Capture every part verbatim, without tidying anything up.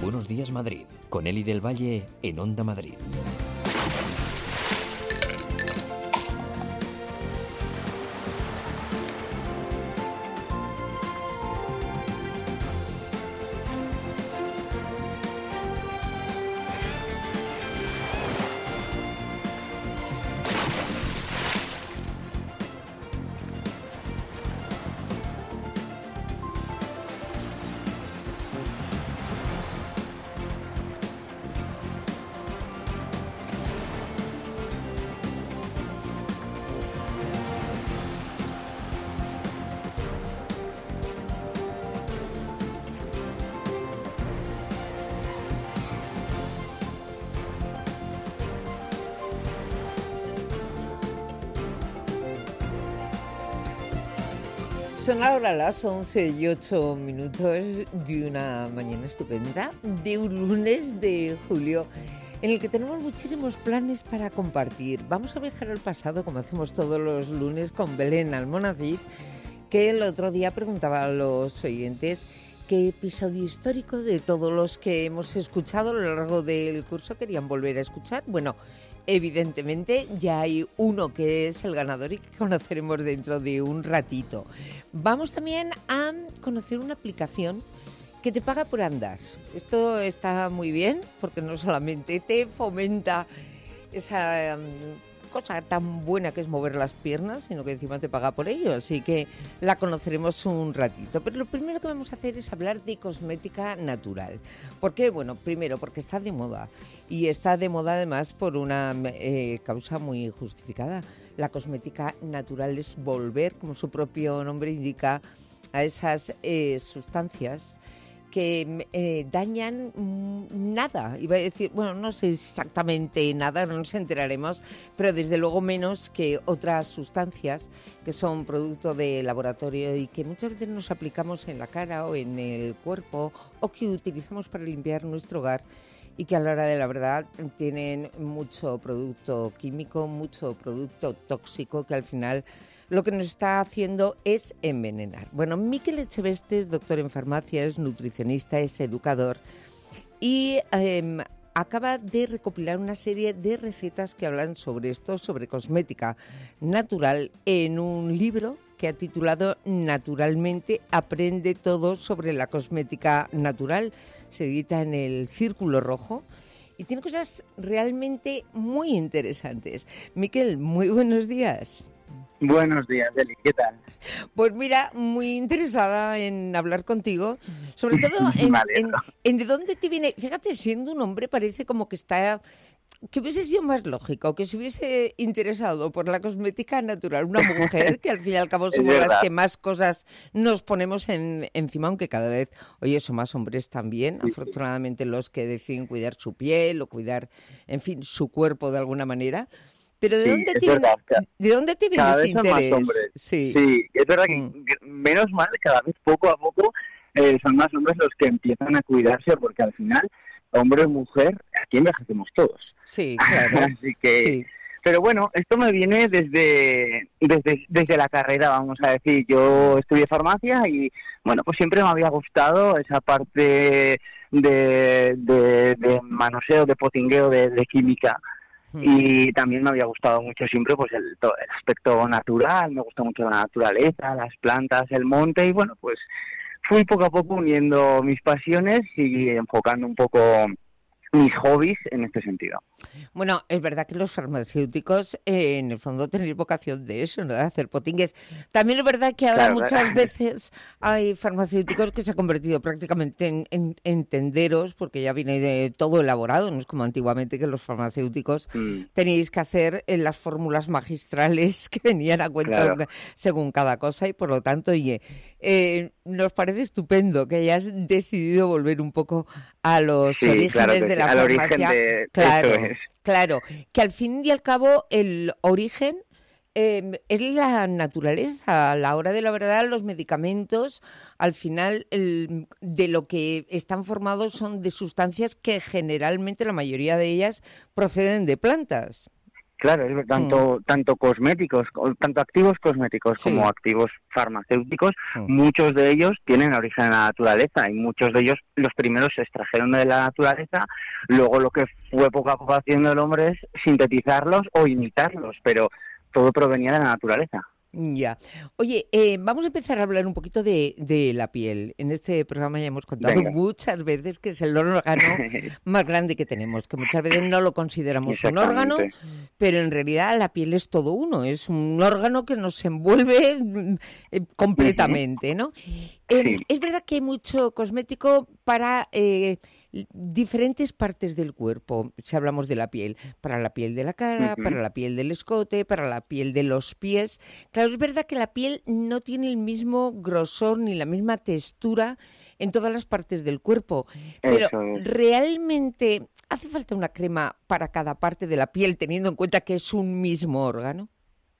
Buenos Días Madrid, con Eli del Valle en Onda Madrid. Son ahora las once y ocho minutos de una mañana estupenda, de un lunes de julio, en el que tenemos muchísimos planes para compartir. Vamos a viajar al pasado, como hacemos todos los lunes, con Belén Almonacid, que el otro día preguntaba a los oyentes qué episodio histórico de todos los que hemos escuchado a lo largo del curso querían volver a escuchar. Bueno, evidentemente ya hay uno que es el ganador y que conoceremos dentro de un ratito. Vamos también a conocer una aplicación que te paga por andar. Esto está muy bien porque no solamente te fomenta esa um, cosa tan buena que es mover las piernas, sino que encima te paga por ello. Así que la conoceremos un ratito. Pero lo primero que vamos a hacer es hablar de cosmética natural. ¿Por qué? Bueno, primero porque está de moda. Y está de moda además por una eh, causa muy justificada. La cosmética natural es volver, como su propio nombre indica, a esas eh, sustancias que eh, dañan nada. Iba a decir, bueno, no sé exactamente nada, no nos enteraremos, pero desde luego menos que otras sustancias que son producto de laboratorio y que muchas veces nos aplicamos en la cara o en el cuerpo o que utilizamos para limpiar nuestro hogar, y que a la hora de la verdad tienen mucho producto químico, mucho producto tóxico que al final lo que nos está haciendo es envenenar. Bueno, Miquel Echeveste es doctor en farmacia, es nutricionista, es educador y eh, acaba de recopilar una serie de recetas que hablan sobre esto, sobre cosmética natural, en un libro que ha titulado Naturalmente aprende todo sobre la cosmética natural. Se edita en el Círculo Rojo y tiene cosas realmente muy interesantes. Miquel, muy buenos días. Buenos días, Eli, ¿qué tal? Pues mira, muy interesada en hablar contigo, sobre todo en, en, en de dónde te viene. Fíjate, siendo un hombre parece como que está... que hubiese sido más lógico, que se hubiese interesado por la cosmética natural una mujer, que al fin y al cabo somos las que más cosas nos ponemos en, encima, aunque cada vez, oye, son más hombres también, sí, afortunadamente sí, los que deciden cuidar su piel o cuidar, en fin, su cuerpo de alguna manera. Pero ¿de sí, dónde te verdad, viene, ¿de dónde te viene ese interés? Sí. sí, es verdad que mm. menos mal, cada vez poco a poco eh, son más hombres los que empiezan a cuidarse, porque al final, hombre o mujer, aquí envejecemos todos. Sí, claro. Así que, sí. Pero bueno, esto me viene desde, desde desde la carrera, vamos a decir. Yo estudié farmacia y, bueno, pues siempre me había gustado esa parte de, de, de manoseo, de potingueo, de, de química. Y también me había gustado mucho siempre pues el, todo el aspecto natural, me gusta mucho la naturaleza, las plantas, el monte, y bueno, pues fui poco a poco uniendo mis pasiones y enfocando un poco mis hobbies en este sentido. Bueno, es verdad que los farmacéuticos eh, en el fondo tenéis vocación de eso, ¿no? De hacer potingues. También es verdad que ahora claro, muchas claro. veces hay farmacéuticos que se han convertido prácticamente en, en, en tenderos, porque ya viene de todo elaborado, no es como antiguamente que los farmacéuticos mm. teníais que hacer en las fórmulas magistrales que venían a cuento claro. según cada cosa, y por lo tanto, oye, eh, nos parece estupendo que hayas decidido volver un poco a los sí, orígenes claro de sí, la al farmacia. Origen de... Claro, Eso es. claro, que al fin y al cabo el origen eh, es la naturaleza. A la hora de la verdad, los medicamentos, al final, el, de lo que están formados son de sustancias que generalmente, la mayoría de ellas, proceden de plantas. Claro, es tanto, mm. tanto cosméticos, tanto activos cosméticos sí. como activos farmacéuticos, mm. muchos de ellos tienen origen en la naturaleza y muchos de ellos, los primeros se extrajeron de la naturaleza, luego lo que fue poco a poco haciendo el hombre es sintetizarlos o imitarlos, pero todo provenía de la naturaleza. Ya. Oye, eh, vamos a empezar a hablar un poquito de, de la piel. En este programa ya hemos contado Venga. muchas veces que es el órgano más grande que tenemos, que muchas veces no lo consideramos un órgano, pero en realidad la piel es todo uno, es un órgano que nos envuelve eh, completamente, ¿no? Eh, sí. Es verdad que hay mucho cosmético para eh, diferentes partes del cuerpo, si hablamos de la piel, para la piel de la cara, uh-huh. para la piel del escote, para la piel de los pies. Claro, es verdad que la piel no tiene el mismo grosor ni la misma textura en todas las partes del cuerpo, pero ¿realmente hace falta una crema para cada parte de la piel teniendo en cuenta que es un mismo órgano?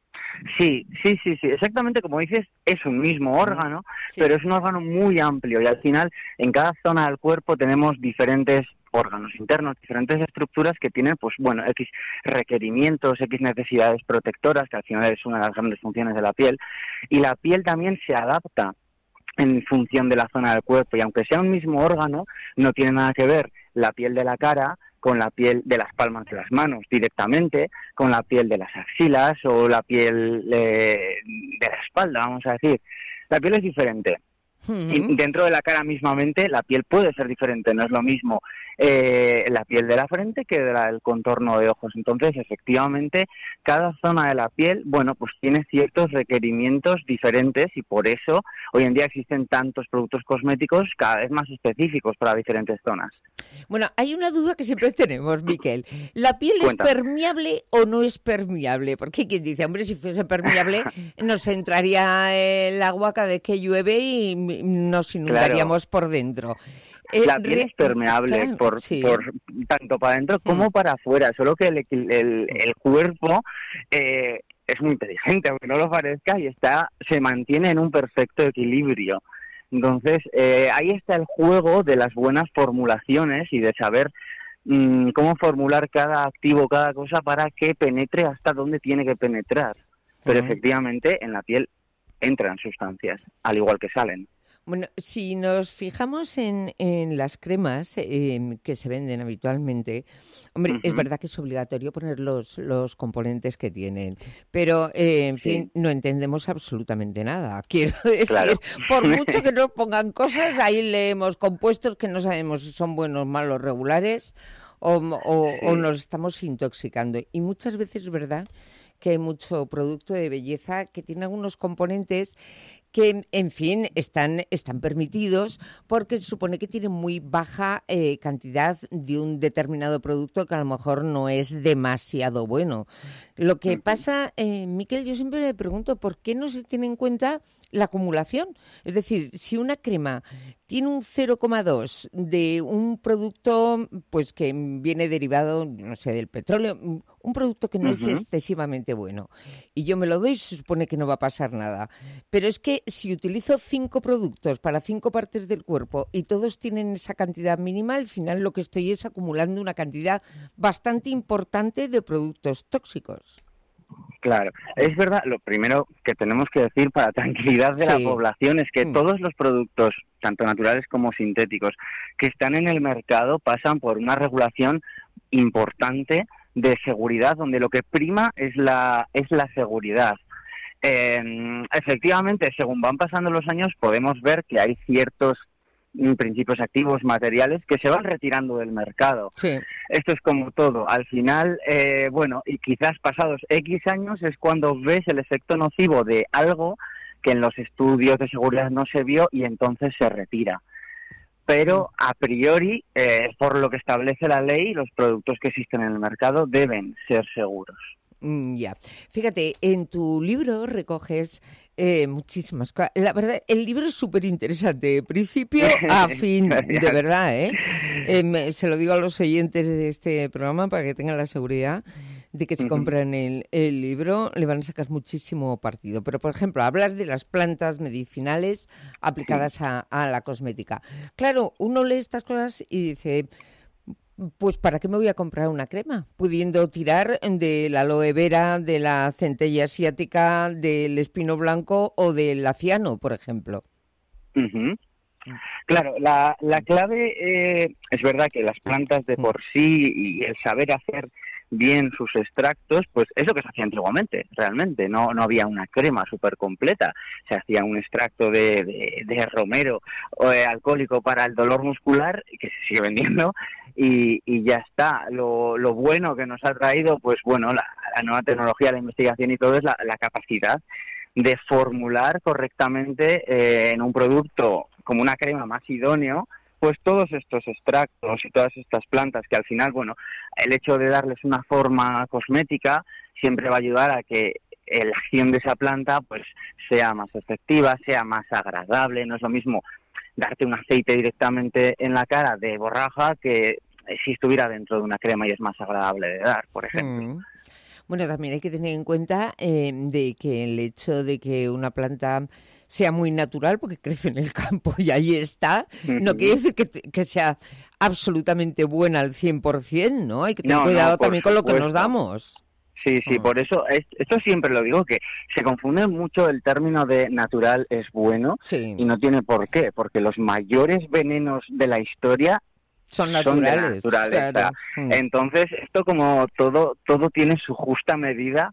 Sí, sí, sí, sí, exactamente como dices, es un mismo órgano, sí. pero es un órgano muy amplio y al final en cada zona del cuerpo tenemos diferentes órganos internos, diferentes estructuras que tienen, pues bueno, X requerimientos, X necesidades protectoras, que al final es una de las grandes funciones de la piel, y la piel también se adapta en función de la zona del cuerpo y aunque sea un mismo órgano, no tiene nada que ver la piel de la cara con la piel de las palmas de las manos directamente, con la piel de las axilas o la piel eh, de la espalda, vamos a decir. La piel es diferente. Uh-huh. Y dentro de la cara mismamente, la piel puede ser diferente, no es lo mismo eh, la piel de la frente que del contorno de ojos. Entonces, efectivamente, cada zona de la piel, bueno, pues tiene ciertos requerimientos diferentes y por eso hoy en día existen tantos productos cosméticos cada vez más específicos para diferentes zonas. Bueno, hay una duda que siempre tenemos, Miquel. ¿La piel Cuéntame. es permeable o no es permeable? Porque hay quien dice, hombre, si fuese permeable nos entraría el agua cada vez que llueve y nos inundaríamos claro. por dentro. Eh, la piel es permeable claro, por, sí. por tanto para adentro como mm. para afuera, solo que el, el, el cuerpo eh, es muy inteligente, aunque no lo parezca, y está se mantiene en un perfecto equilibrio. Entonces, eh, ahí está el juego de las buenas formulaciones y de saber mmm, cómo formular cada activo, cada cosa para que penetre hasta donde tiene que penetrar. Pero uh-huh. efectivamente en la piel entran sustancias, al igual que salen. Bueno, si nos fijamos en, en las cremas eh, que se venden habitualmente, hombre, uh-huh. es verdad que es obligatorio poner los, los componentes que tienen, pero, eh, en sí. fin, no entendemos absolutamente nada. Quiero decir, claro. por mucho que nos pongan cosas, ahí leemos compuestos que no sabemos si son buenos, malos, regulares, o, o, sí. o nos estamos intoxicando. Y muchas veces es verdad que hay mucho producto de belleza que tiene algunos componentes que, en fin, están, están permitidos porque se supone que tienen muy baja eh, cantidad de un determinado producto que a lo mejor no es demasiado bueno. Lo que pasa, eh, Miquel, yo siempre me pregunto por qué no se tiene en cuenta la acumulación. Es decir, si una crema tiene un cero coma dos de un producto pues que viene derivado, no sé, del petróleo, un producto que no uh-huh. es excesivamente bueno, y yo me lo doy, se supone que no va a pasar nada. Pero es que si utilizo cinco productos para cinco partes del cuerpo y todos tienen esa cantidad mínima, al final lo que estoy es acumulando una cantidad bastante importante de productos tóxicos. Claro, es verdad, lo primero que tenemos que decir para tranquilidad de sí. la población es que mm. todos los productos, tanto naturales como sintéticos, que están en el mercado pasan por una regulación importante de seguridad, donde lo que prima es la, es la seguridad. Eh, efectivamente, según van pasando los años, podemos ver que hay ciertos principios activos, materiales, que se van retirando del mercado. Sí. Esto es como todo. Al final, eh, bueno, y quizás pasados X años es cuando ves el efecto nocivo de algo que en los estudios de seguridad no se vio y entonces se retira. Pero a priori, eh, por lo que establece la ley, los productos que existen en el mercado deben ser seguros. Mm, ya. Fíjate, en tu libro recoges eh, muchísimas cosas. La verdad, el libro es súper interesante, de principio a fin, de verdad, ¿eh? eh me, se lo digo a los oyentes de este programa para que tengan la seguridad de que si uh-huh. compran el, el libro le van a sacar muchísimo partido. Pero, por ejemplo, hablas de las plantas medicinales aplicadas a, a la cosmética. Claro, uno lee estas cosas y dice, pues ¿para qué me voy a comprar una crema? Pudiendo tirar de la aloe vera, de la centella asiática, del espino blanco o del aciano, por ejemplo. Uh-huh. Claro, la, la clave eh, es verdad que las plantas de por sí y el saber hacer bien sus extractos, pues es lo que se hacía antiguamente, realmente. No, no había una crema súper completa. Se hacía un extracto de, de, de romero o de alcohólico para el dolor muscular, que se sigue vendiendo, y, y ya está. Lo, lo bueno que nos ha traído, pues bueno, la, la nueva tecnología, la investigación y todo, es la, la capacidad de formular correctamente eh, en un producto como una crema más idóneo, pues todos estos extractos y todas estas plantas que al final, bueno, el hecho de darles una forma cosmética siempre va a ayudar a que la acción de esa planta pues sea más efectiva, sea más agradable. No es lo mismo darte un aceite directamente en la cara de borraja que si estuviera dentro de una crema y es más agradable de dar, por ejemplo. Mm. Bueno, también hay que tener en cuenta eh, de que el hecho de que una planta sea muy natural, porque crece en el campo y ahí está, uh-huh. no quiere decir que, que sea absolutamente buena al cien por ciento, ¿no? Hay que tener no, cuidado no, también supuesto. Con lo que nos damos. Sí, sí, uh-huh. por eso, es, esto siempre lo digo, que se confunde mucho el término de natural es bueno, sí. y no tiene por qué, porque los mayores venenos de la historia son naturales, son de la naturaleza. Claro. Entonces, esto como todo todo tiene su justa medida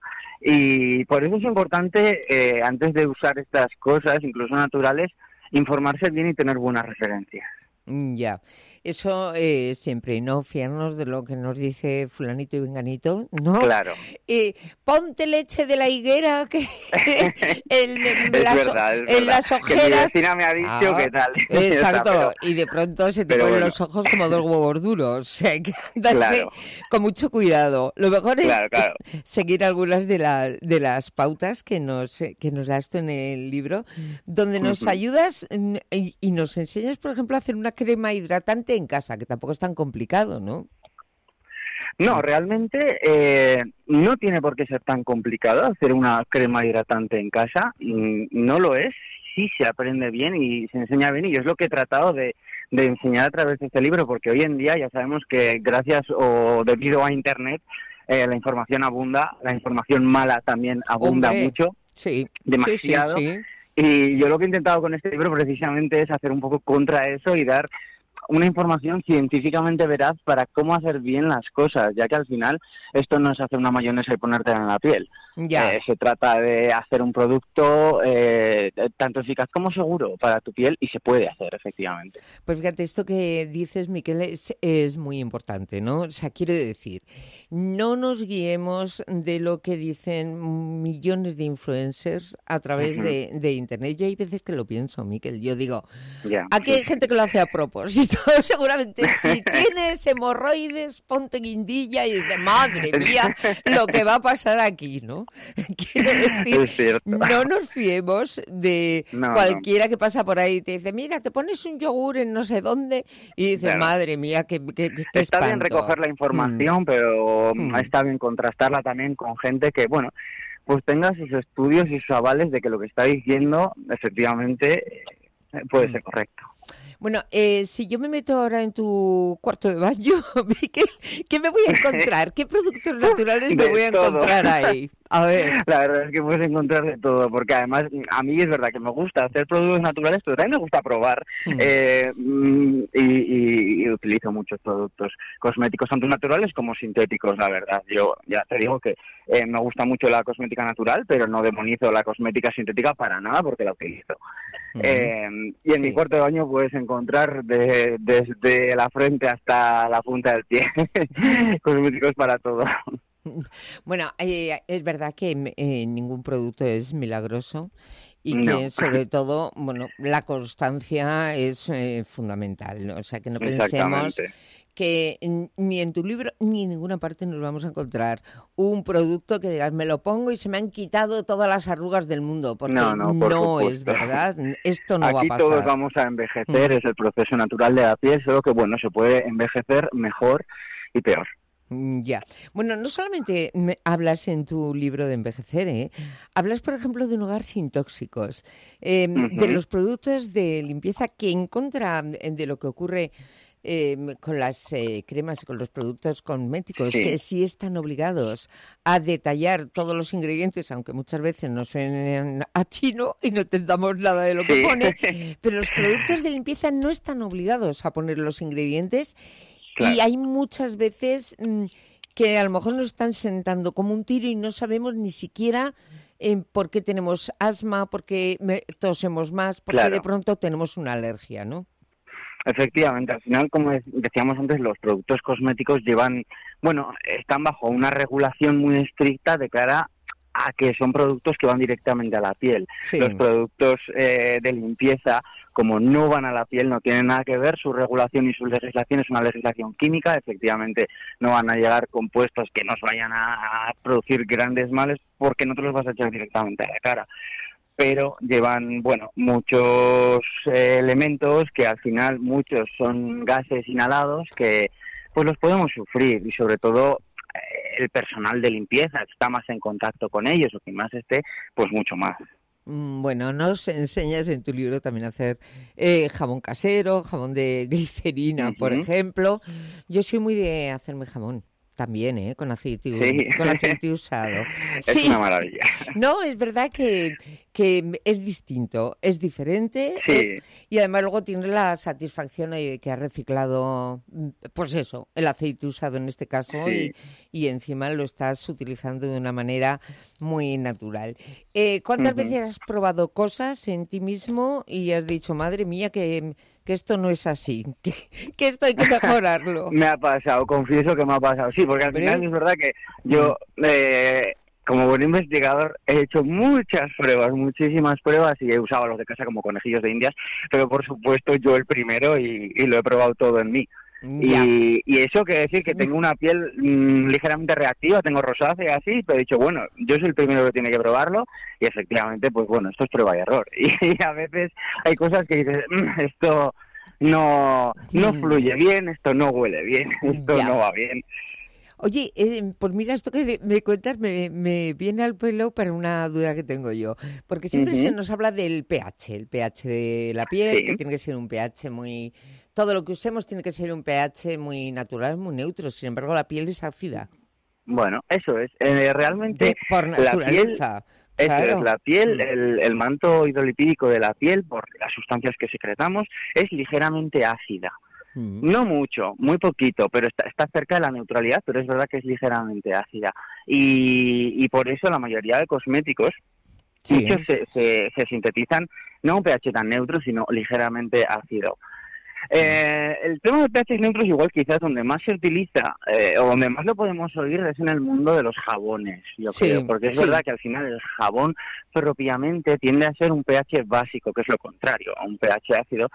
y por eso es importante, eh, antes de usar estas cosas, incluso naturales, informarse bien y tener buenas referencias. Ya, eso eh, siempre, no fiarnos de lo que nos dice fulanito y venganito, ¿no? Claro. Eh, ponte leche de la higuera que en, en, es las, verdad, es en verdad. las ojeras. Que mi vecina me ha dicho ah, que tal. Exacto, o sea, pero, y de pronto se te ponen bueno. los ojos como dos huevos duros. O sea, que andarse claro. con mucho cuidado. Lo mejor es, claro, claro. es seguir algunas de, la, de las pautas que nos, que nos das tú en el libro, donde nos uh-huh. ayudas y, y nos enseñas, por ejemplo, a hacer una crema hidratante en casa, que tampoco es tan complicado, ¿no? No, realmente eh, no tiene por qué ser tan complicado hacer una crema hidratante en casa. No lo es, sí se aprende bien y se enseña bien, y yo es lo que he tratado de, de enseñar a través de este libro, porque hoy en día ya sabemos que gracias o debido a Internet eh, la información abunda, la información mala también abunda Hombre, mucho, sí, demasiado. Sí, sí, sí. Y yo lo que he intentado con este libro precisamente es hacer un poco contra eso y dar una información científicamente veraz para cómo hacer bien las cosas, ya que al final esto no es hacer una mayonesa y ponértela en la piel. Ya. Eh, se trata de hacer un producto eh, tanto eficaz como seguro para tu piel, y se puede hacer, efectivamente. Pues fíjate, esto que dices, Miquel, es, es muy importante, ¿no? O sea, quiero decir, no nos guiemos de lo que dicen millones de influencers a través uh-huh. de, de Internet. Yo hay veces que lo pienso, Miquel. Yo digo, yeah, aquí sí. hay gente que lo hace a propósito. Seguramente, si tienes hemorroides, ponte guindilla y dices, madre mía, lo que va a pasar aquí, ¿no? Quiero decir, no nos fiemos de no, cualquiera no. que pasa por ahí y te dice, mira, te pones un yogur en no sé dónde, y dices, claro. madre mía, qué, qué, qué Está espanto. bien recoger la información, mm. pero mm. está bien contrastarla también con gente que, bueno, pues tenga sus estudios y sus avales de que lo que está diciendo efectivamente puede mm. ser correcto. Bueno, eh, si yo me meto ahora en tu cuarto de baño, ¿qué, qué me voy a encontrar? ¿Qué productos naturales me voy a todo. encontrar ahí? A ver. La verdad es que puedes encontrar de todo, porque además a mí es verdad que me gusta hacer productos naturales, pero también me gusta probar mm. Eh, y, y, y utilizo muchos productos cosméticos, tanto naturales como sintéticos, la verdad. Yo ya te digo que eh, me gusta mucho la cosmética natural, pero no demonizo la cosmética sintética para nada, porque la utilizo. Mm. Eh, y en sí. mi cuarto de baño puedes encontrar de, desde la frente hasta la punta del pie cosméticos para todo. Bueno, eh, es verdad que eh, ningún producto es milagroso y que no. sobre todo, bueno, la constancia es eh, fundamental, ¿no? O sea, que no pensemos que ni en tu libro ni en ninguna parte nos vamos a encontrar un producto que digas, me lo pongo y se me han quitado todas las arrugas del mundo, porque no, no, por no es verdad, esto no Aquí va a pasar. Aquí todos vamos a envejecer, mm. es el proceso natural de la piel, solo que, bueno, se puede envejecer mejor y peor. Ya. Bueno, no solamente me hablas en tu libro de envejecer, ¿eh? Hablas, por ejemplo, de un hogar sin tóxicos, eh, uh-huh. de los productos de limpieza que, en contra de lo que ocurre eh, con las eh, cremas y con los productos cosméticos, Sí. que sí están obligados a detallar todos los ingredientes, aunque muchas veces nos suenen a chino y no entendamos nada de lo que Sí. pone, pero los productos de limpieza no están obligados a poner los ingredientes. Claro. Y hay muchas veces mmm, que a lo mejor nos están sentando como un tiro y no sabemos ni siquiera eh, por qué tenemos asma, por qué me- tosemos más, por qué Claro. de pronto tenemos una alergia, ¿no? Efectivamente, al final, como de- decíamos antes, los productos cosméticos llevan, bueno, están bajo una regulación muy estricta de cara a que son productos que van directamente a la piel. Sí. Los productos eh, de limpieza, como no van a la piel, no tienen nada que ver, su regulación y su legislación es una legislación química, efectivamente no van a llegar compuestos que nos vayan a, a producir grandes males porque no te los vas a echar directamente a la cara. Pero llevan, bueno, muchos eh, elementos que al final muchos son gases inhalados que pues los podemos sufrir y sobre todo eh, el personal de limpieza que está más en contacto con ellos o que más esté, pues mucho más. Mm, Bueno, nos enseñas en tu libro también a hacer eh, jabón casero, jabón de glicerina, por Ujú. ejemplo. Yo soy muy de hacerme jamón. También, ¿eh? Con aceite, Sí. con aceite usado. Es Sí. una maravilla. No, es verdad que, que es distinto, es diferente Sí. eh, y además luego tiene la satisfacción de que ha reciclado, mm, pues eso, el aceite usado en este caso Sí. y, y encima lo estás utilizando de una manera muy natural. Eh, ¿Cuántas Ujú. veces has probado cosas en ti mismo y has dicho, madre mía, que, que esto no es así, que, que esto hay que mejorarlo? Me ha pasado, confieso que me ha pasado. Sí, porque al Hombre. final es verdad que yo, eh, como buen investigador, he hecho muchas pruebas, muchísimas pruebas y he usado a los de casa como conejillos de indias, pero por supuesto yo el primero y, y lo he probado todo en mí. Ya. Y, y eso quiere decir que tengo una piel mm, ligeramente reactiva, tengo rosácea así, pero he dicho, bueno, yo soy el primero que tiene que probarlo y efectivamente, pues bueno, esto es prueba y error. Y, a veces hay cosas que dices, "Mm, esto no, no Mm. fluye bien, esto no huele bien, esto Ya. no va bien". Oye, eh, pues mira, esto que me cuentas me, me viene al pelo para una duda que tengo yo, porque siempre Ujú. se nos habla del pH, el pH de la piel, Sí. que tiene que ser un pH muy... Todo lo que usemos tiene que ser un pH muy natural, muy neutro, sin embargo la piel es ácida, Bueno, eso es. Eh, realmente de, por la piel, naturaleza. eso Claro. es, la piel, Mm. el, el manto hidrolipídico de la piel, por las sustancias que secretamos, es ligeramente ácida. Mm. No mucho, muy poquito, pero está, está cerca de la neutralidad, pero es verdad que es ligeramente ácida. Y, y por eso la mayoría de cosméticos, Sí. muchos se, se, se sintetizan no a un pH tan neutro, sino ligeramente ácido. Eh, el tema de pH neutros igual quizás donde más se utiliza eh, o donde más lo podemos oír es en el mundo de los jabones, yo Sí, creo, porque es sí. verdad que al final el jabón propiamente tiende a ser un pH básico, que es lo contrario a un pH ácido,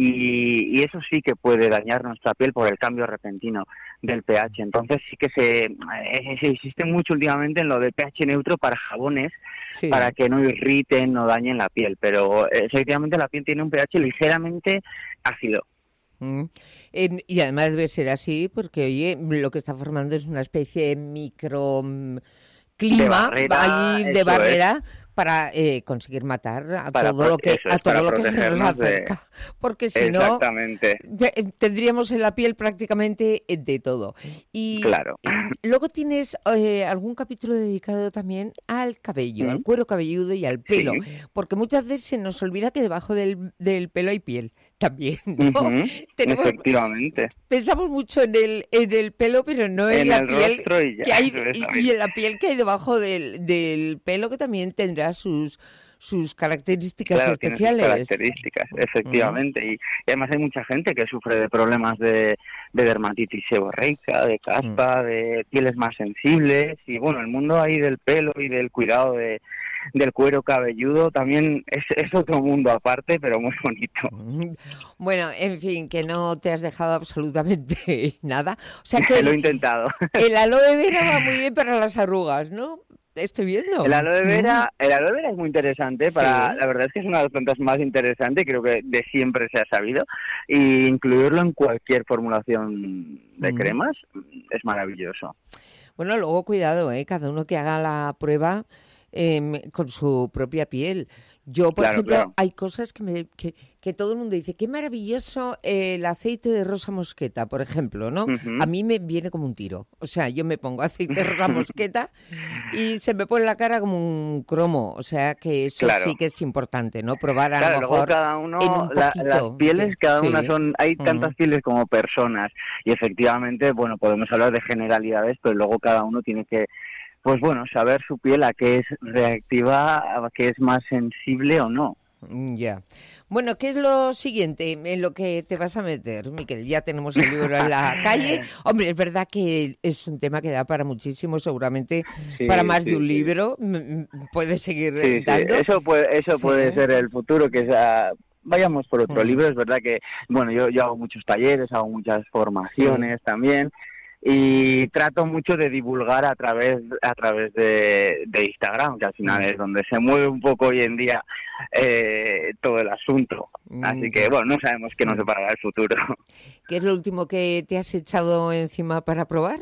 y, y eso sí que puede dañar nuestra piel por el cambio repentino del pH. Entonces sí que se, eh, se insiste mucho últimamente en lo de pH neutro para jabones, Sí. para que no irriten, no dañen la piel, pero eh, efectivamente la piel tiene un pH ligeramente ácido. Mm. Eh, y además debe ser así porque, oye, lo que está formando es una especie de micro mm, clima De barrera, ahí de eso barrera para eh, conseguir matar a Para todo pro- lo que eso es, a todo para lo que se nos protegernos de- acerca, porque si no Exactamente, ve- tendríamos en la piel prácticamente eh, de todo. Y, claro. y luego tienes eh, algún capítulo dedicado también al cabello, Mm. al cuero cabelludo y al pelo, Sí. porque muchas veces se nos olvida que debajo del, del pelo hay piel también, ¿no? Ujú, Tenemos, efectivamente. pensamos mucho en el, en el pelo, pero no en, En la el piel rostro y ya, que hay, eso es, y, también. y en la piel que hay debajo del, del pelo, que también tendrá sus sus características Claro, tiene sus especiales. características, efectivamente. Y, y además hay mucha gente que sufre de problemas de, de dermatitis seborreica, de caspa, de pieles más sensibles. Y bueno, el mundo ahí del pelo y del cuidado de, del cuero cabelludo también es, es otro mundo aparte, pero muy bonito. Mm. Bueno, en fin, que no te has dejado absolutamente nada. O sea que Lo he el, intentado. el aloe vera va muy bien para las arrugas, ¿no? Estoy viendo. El aloe vera, el aloe vera es muy interesante, para, Sí. la verdad es que es una de las plantas más interesantes, creo que de siempre se ha sabido, y incluirlo en cualquier formulación de Mm. cremas es maravilloso. Bueno, luego cuidado, ¿eh? Cada uno que haga la prueba eh, con su propia piel. Yo, por Claro, ejemplo, claro. hay cosas que, me, que, que todo el mundo dice, qué maravilloso el aceite de rosa mosqueta, por ejemplo, ¿no? Ujú. A mí me viene como un tiro. O sea, yo me pongo aceite de rosa mosqueta y se me pone la cara como un cromo. O sea, que eso Claro. sí que es importante, ¿no? Probar a Claro, lo luego mejor cada uno, en un la- poquito. las pieles, cada Sí. una son, hay Mm. tantas pieles como personas y efectivamente, bueno, podemos hablar de generalidades, pero luego cada uno tiene que, pues bueno, saber su piel a qué es reactiva, a qué es más sensible o no. Mm, Ya. Bueno, ¿qué es lo siguiente en lo que te vas a meter, Miquel? Ya tenemos el libro en la calle. Hombre, es verdad que es un tema que da para muchísimo, seguramente Sí, para más sí, de un sí. libro. Mm, mm, Puede seguir Sí, sí, dando. eso puede, eso Sí. puede ser el futuro, que sea, vayamos por otro Mm. libro. Es verdad que, bueno, yo, yo hago muchos talleres, hago muchas formaciones también y trato mucho de divulgar a través a través de, de Instagram, que al final Mm. es donde se mueve un poco hoy en día eh, todo el asunto. Mm, Así que, ya. bueno, no sabemos qué nos Mm. deparará el futuro. ¿Qué es lo último que te has echado encima para probar?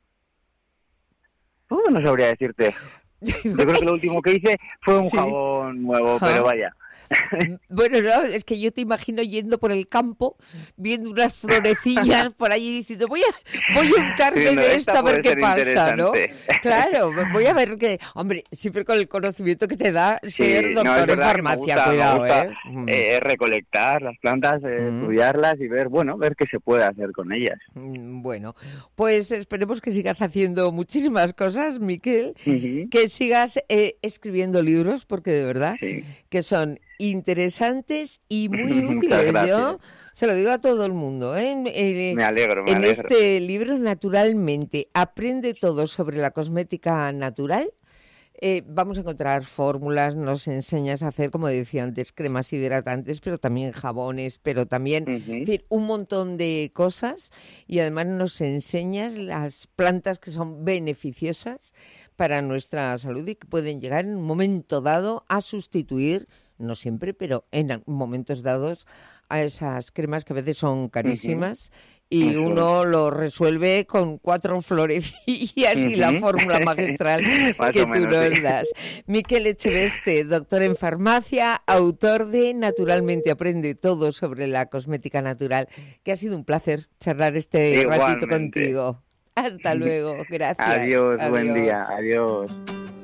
Uh, no sabría decirte. Yo creo que lo último que hice fue un Sí. jabón nuevo, Ajá. pero vaya. Bueno, no, es que yo te imagino yendo por el campo, viendo unas florecillas por allí diciendo, voy a, voy a untarme Diciendo, de "Esta esta a ver puede qué ser pasa, ¿no? interesante". Claro, voy a ver qué... Hombre, siempre con el conocimiento que te da ser Sí, no, doctor es en verdad que me farmacia, gusta, me cuidado, gusta, ¿eh? Mm. eh, recolectar las plantas, eh, Mm. estudiarlas y ver, bueno, ver qué se puede hacer con ellas. Mm, Bueno, pues esperemos que sigas haciendo muchísimas cosas, Miquel, Ujú. que sigas eh, escribiendo libros, porque de verdad Sí. que son interesantes y muy Muchas útiles. gracias. Yo se lo digo a todo el mundo, ¿eh? Eh, Me alegro, me en alegro. este libro, Naturalmente, aprende todo sobre la cosmética natural. Eh, vamos a encontrar fórmulas, nos enseñas a hacer, como decía antes, cremas hidratantes, pero también jabones, pero también, Ujú. en fin, un montón de cosas. Y además nos enseñas las plantas que son beneficiosas para nuestra salud y que pueden llegar en un momento dado a sustituir, no siempre, pero en momentos dados, a esas cremas que a veces son carísimas. Y Eso uno lo resuelve con cuatro florecillas y la Ujú. fórmula magistral Más que o tú menos, nos sí. das. Miquel Echeveste, doctor en farmacia, autor de Naturalmente aprende todo sobre la cosmética natural, que ha sido un placer charlar este ratito Igualmente. contigo. Hasta luego, gracias. Adiós, buen Adiós. día, adiós.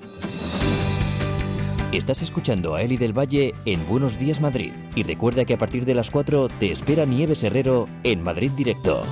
Estás escuchando a Eli del Valle en Buenos Días Madrid. Y recuerda que a partir de las cuatro te espera Nieves Herrero en Madrid Directo.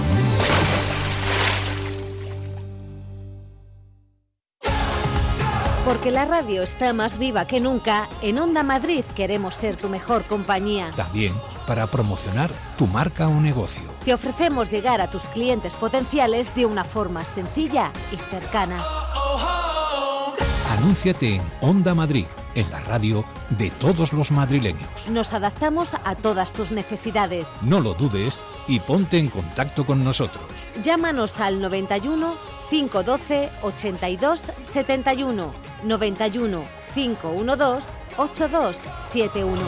Porque la radio está más viva que nunca, en Onda Madrid queremos ser tu mejor compañía. También para promocionar tu marca o negocio. Te ofrecemos llegar a tus clientes potenciales de una forma sencilla y cercana. Anúnciate en Onda Madrid, en la radio de todos los madrileños. Nos adaptamos a todas tus necesidades. No lo dudes y ponte en contacto con nosotros. Llámanos al noventa y uno, cinco doce, ochenta y dos, setenta y uno, noventa y uno, cinco doce, ochenta y dos setenta y uno.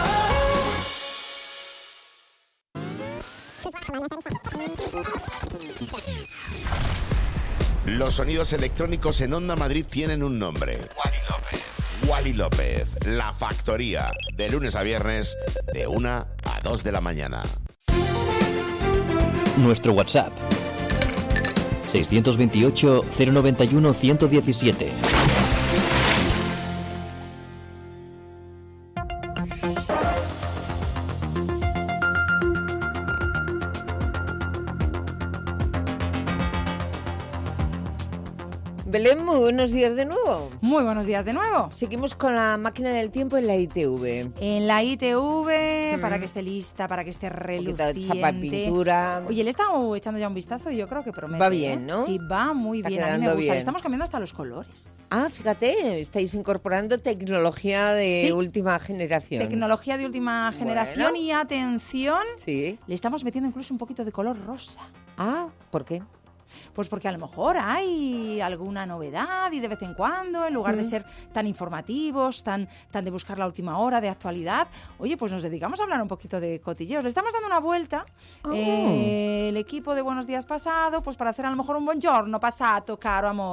Los sonidos electrónicos en Onda Madrid tienen un nombre. Wally López. Wally López, La Factoría, de lunes a viernes, de una a dos de la mañana. Nuestro WhatsApp seiscientos veintiocho, cero noventa y uno, ciento diecisiete. Belén, muy buenos días de nuevo. Muy buenos días de nuevo. Seguimos con la máquina del tiempo en la I T V. En la I T V, Mm. para que esté lista, para que esté Un poquito de reluciente. chapa, pintura. Oye, le he estado echando ya un vistazo y yo creo que promete. Va bien, ¿eh? ¿no? Sí, va muy Está bien. A mí me quedando gusta. bien. Le estamos cambiando hasta los colores. Ah, fíjate, estáis incorporando tecnología de Sí. última generación. Tecnología de última Bueno. generación y atención, Sí. le estamos metiendo incluso un poquito de color rosa. Ah, ¿por qué? Pues porque a lo mejor hay alguna novedad y de vez en cuando, en lugar de Mm. ser tan informativos, tan, tan de buscar la última hora de actualidad, oye, pues nos dedicamos a hablar un poquito de cotilleos. Le estamos dando una vuelta, Oh. eh, el equipo de Buenos Días Pasado, pues para hacer a lo mejor un buongiorno passato, caro amore.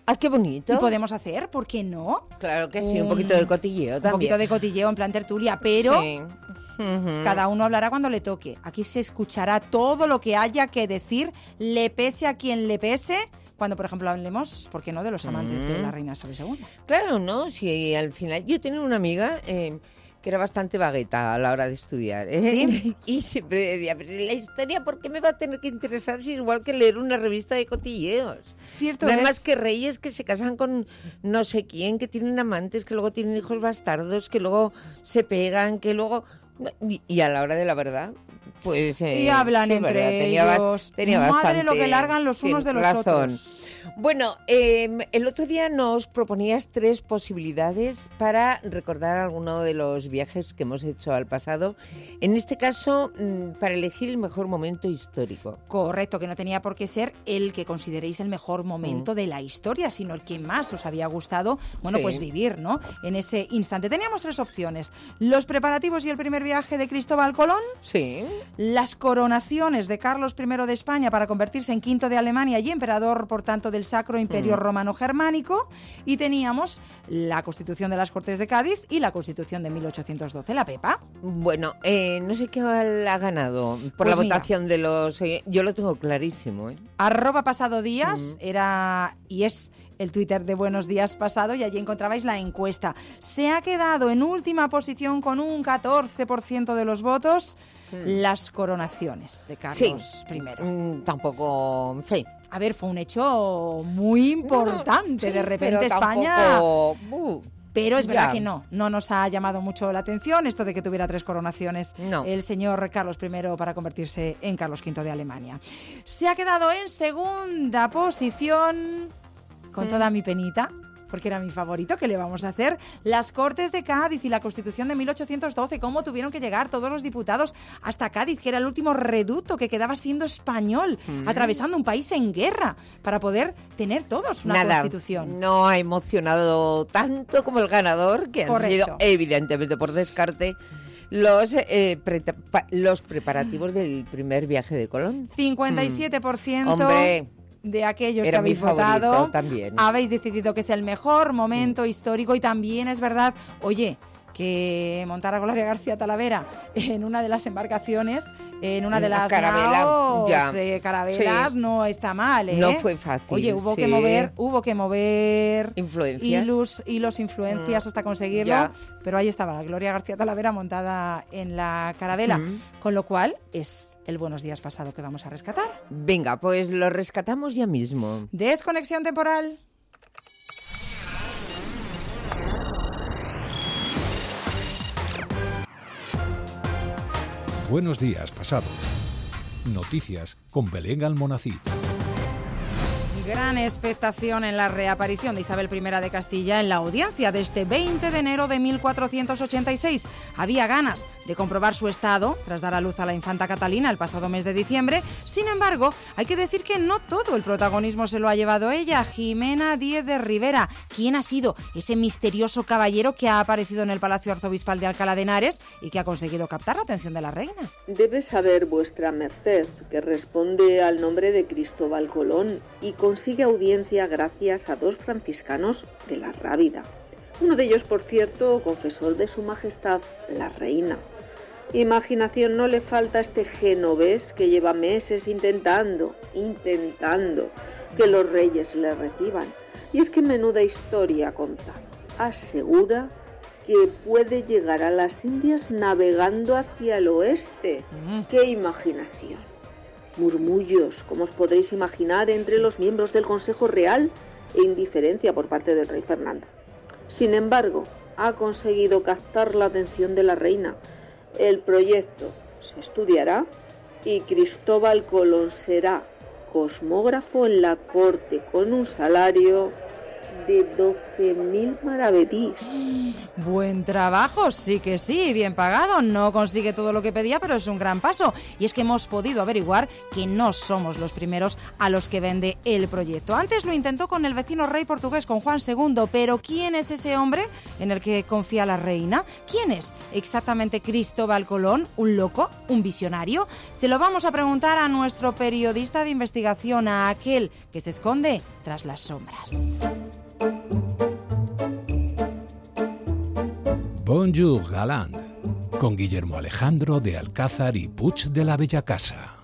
Ah, qué bonito. Y podemos hacer, ¿por qué no? Claro que sí, un, un poquito de cotilleo también. Un poquito de cotilleo en plan tertulia, pero sí. uh-huh. cada uno hablará cuando le toque. Aquí se escuchará todo lo que haya que decir, le pese a quien le pese, cuando, por ejemplo, hablemos, ¿por qué no?, de los amantes uh-huh. de la reina Isabel segunda. Claro, ¿no? Si al final... Yo tenía una amiga... Eh, que era bastante vagueta a la hora de estudiar, ¿eh? ¿Sí? Y siempre decía, pero la historia, ¿por qué me va a tener que interesar si es igual que leer una revista de cotilleos? Cierto no es. hay más que reyes que se casan con no sé quién, que tienen amantes, que luego tienen hijos bastardos, que luego se pegan, que luego... Y, y a la hora de la verdad, pues... Eh, y hablan sí, entre verdad, tenía ellos. Bast- tenía Madre bastante, lo que largan los unos de los razón. otros. Bueno, eh, el otro día nos proponías tres posibilidades para recordar alguno de los viajes que hemos hecho al pasado. En este caso, para elegir el mejor momento histórico. Correcto, que no tenía por qué ser el que consideréis el mejor momento mm. de la historia, sino el que más os había gustado, bueno, sí. pues vivir, ¿no? En ese instante. Teníamos tres opciones. Los preparativos y el primer viaje de Cristóbal Colón. Sí. Las coronaciones de Carlos primero de España para convertirse en quinto de Alemania y emperador, por tanto, del Sacro Imperio mm. Romano-Germánico, y teníamos la Constitución de las Cortes de Cádiz y la Constitución de mil ochocientos doce, la Pepa. Bueno, eh, no sé qué ha ganado por pues la mira, votación de los... Eh, yo lo tengo clarísimo, ¿eh? Arroba pasado días mm. era y es el Twitter de Buenos Días Pasado, y allí encontrabais la encuesta. Se ha quedado en última posición con un catorce por ciento de los votos mm. las coronaciones de Carlos sí. primero. Mm, tampoco... Sí. A ver, fue un hecho muy importante. No, sí, de repente España... Tampoco... Uh. Pero es verdad ya. que no, no nos ha llamado mucho la atención esto de que tuviera tres coronaciones no. el señor Carlos primero para convertirse en Carlos quinto de Alemania. Se ha quedado en segunda posición, con mm. toda mi penita, porque era mi favorito, ¿qué le vamos a hacer? Las Cortes de Cádiz y la Constitución de mil ochocientos doce, cómo tuvieron que llegar todos los diputados hasta Cádiz, que era el último reducto que quedaba siendo español, mm. atravesando un país en guerra, para poder tener todos una Nada, Constitución. No ha emocionado tanto como el ganador, que Correcto. han sido, evidentemente, por descarte, los, eh, pre- pa- los preparativos del primer viaje de Colón. cincuenta y siete por ciento... Mm. Hombre... de aquellos Era que habéis mi favorito, votado, también. habéis decidido que es el mejor momento mm. histórico, y también es verdad, oye, que montar a Gloria García Talavera en una de las embarcaciones, en una de las Carabela, naos, ya. eh, carabelas, sí. no está mal, ¿eh? No fue fácil. Oye, hubo sí. que mover, hubo que mover influencias, hilos, hilos influencias mm. hasta conseguirlo, ya. pero ahí estaba la Gloria García Talavera montada en la carabela, mm. con lo cual es el Buenos Días Pasado que vamos a rescatar. Venga, pues lo rescatamos ya mismo. Desconexión temporal. Buenos Días Pasado. Noticias con Belén Almonacid. Gran expectación en la reaparición de Isabel primera de Castilla en la audiencia de este veinte de enero de mil cuatrocientos ochenta y seis. Había ganas de comprobar su estado tras dar a luz a la infanta Catalina el pasado mes de diciembre. Sin embargo, hay que decir que no todo el protagonismo se lo ha llevado ella. Jimena Díez de Rivera. ¿Quién ha sido ese misterioso caballero que ha aparecido en el Palacio Arzobispal de Alcalá de Henares y que ha conseguido captar la atención de la reina? Debe saber vuestra merced que responde al nombre de Cristóbal Colón y consigue audiencia gracias a dos franciscanos de la Rábida. Uno de ellos, por cierto, confesor de su majestad, la reina. Imaginación no le falta a este genovés que lleva meses intentando, intentando que los reyes le reciban. Y es que menuda historia contar. Asegura que puede llegar a las Indias navegando hacia el oeste. Mm. ¡Qué imaginación! Murmullos, como os podréis imaginar, entre sí. los miembros del Consejo Real e indiferencia por parte del rey Fernando. Sin embargo, ha conseguido captar la atención de la reina. El proyecto se estudiará y Cristóbal Colón será cosmógrafo en la corte con un salario de doce doce mil maravedís. Buen trabajo, sí que sí, bien pagado. No consigue todo lo que pedía, pero es un gran paso. Y es que hemos podido averiguar que no somos los primeros a los que vende el proyecto. Antes lo intentó con el vecino rey portugués, con Juan segundo, pero ¿quién es ese hombre en el que confía la reina? ¿Quién es exactamente Cristóbal Colón? ¿Un loco? ¿Un visionario? Se lo vamos a preguntar a nuestro periodista de investigación, a aquel que se esconde tras las sombras. Bonjour, Galand, con Guillermo Alejandro de Alcázar y Puig de la Bellacasa.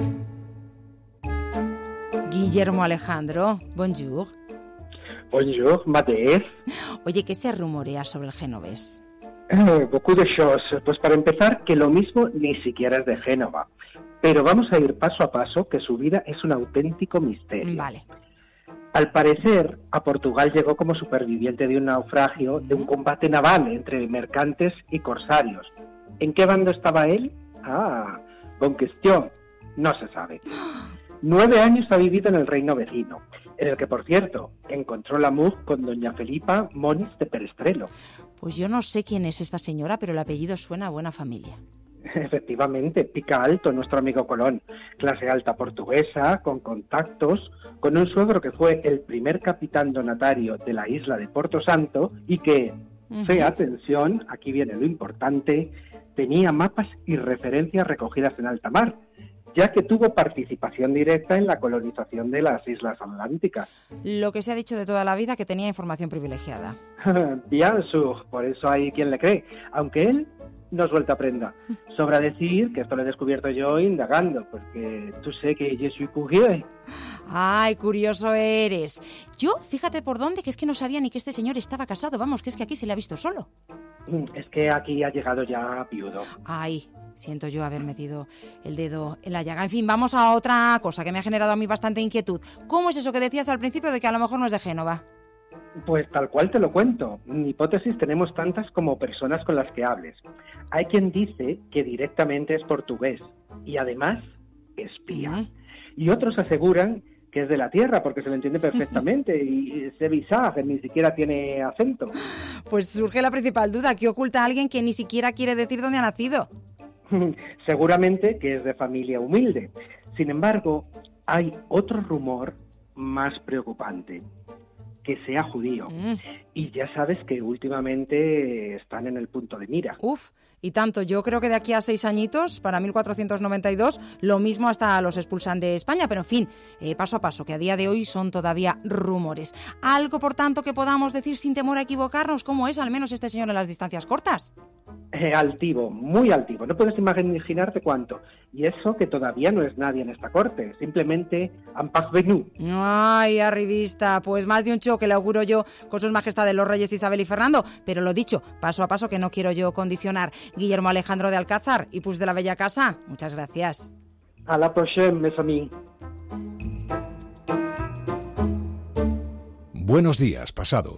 Guillermo Alejandro, bonjour. Bonjour, Mathieu. Oye, ¿qué se rumorea sobre el genovés? Eh, beaucoup de choses. Pues para empezar, que lo mismo ni siquiera es de Génova. Pero vamos a ir paso a paso, que su vida es un auténtico misterio. Vale. Al parecer, a Portugal llegó como superviviente de un naufragio, de un combate naval entre mercantes y corsarios. ¿En qué bando estaba él? Ah, bon question. No se sabe. Nueve años ha vivido en el reino vecino, en el que, por cierto, encontró la mug con doña Felipa Moniz de Perestrelo. Pues yo no sé quién es esta señora, pero el apellido suena a buena familia. Efectivamente, pica alto nuestro amigo Colón, clase alta portuguesa, con contactos, con un suegro que fue el primer capitán donatario de la isla de Porto Santo y que, uh-huh. fe, atención, aquí viene lo importante, tenía mapas y referencias recogidas en alta mar, ya que tuvo participación directa en la colonización de las Islas Atlánticas. Lo que se ha dicho de toda la vida, que tenía información privilegiada. Bien sûr, por eso hay quien le cree, aunque él no suelta prenda. Sobra decir que esto lo he descubierto yo indagando, porque tú sé que yo soy curieux. Ay, curioso eres. Yo, fíjate por dónde, que es que no sabía ni que este señor estaba casado. Vamos, que es que aquí se le ha visto solo. Es que aquí ha llegado ya viudo. Ay, siento yo haber metido el dedo en la llaga. En fin, vamos a otra cosa que me ha generado a mí bastante inquietud. ¿Cómo es eso que decías al principio de que a lo mejor no es de Génova? Pues tal cual te lo cuento. En hipótesis tenemos tantas como personas con las que hables. Hay quien dice que directamente es portugués y además espía. Uh-huh. Y otros aseguran que es de la tierra porque se lo entiende perfectamente y ese visaje ni siquiera tiene acento. Pues surge la principal duda, ¿qué oculta a alguien que ni siquiera quiere decir dónde ha nacido? Seguramente que es de familia humilde. Sin embargo, hay otro rumor más preocupante, que sea judío. Mm. Y ya sabes que últimamente están en el punto de mira. Uf, y tanto. Yo creo que de aquí a seis añitos, para mil cuatrocientos noventa y dos, lo mismo hasta los expulsan de España. Pero en fin, eh, paso a paso, que a día de hoy son todavía rumores. Algo, por tanto, que podamos decir sin temor a equivocarnos, ¿cómo es al menos este señor en las distancias cortas? Eh, altivo, muy altivo. No puedes imaginarte cuánto. Y eso que todavía no es nadie en esta corte. Simplemente un parvenu. Ay, arribista. Pues más de un choque le auguro yo con sus majestades los reyes Isabel y Fernando. Pero lo dicho, paso a paso, que no quiero yo condicionar. Guillermo Alejandro de Alcázar y Puig de la Bellacasa, muchas gracias. A la próxima, mes amis. Buenos días, pasado.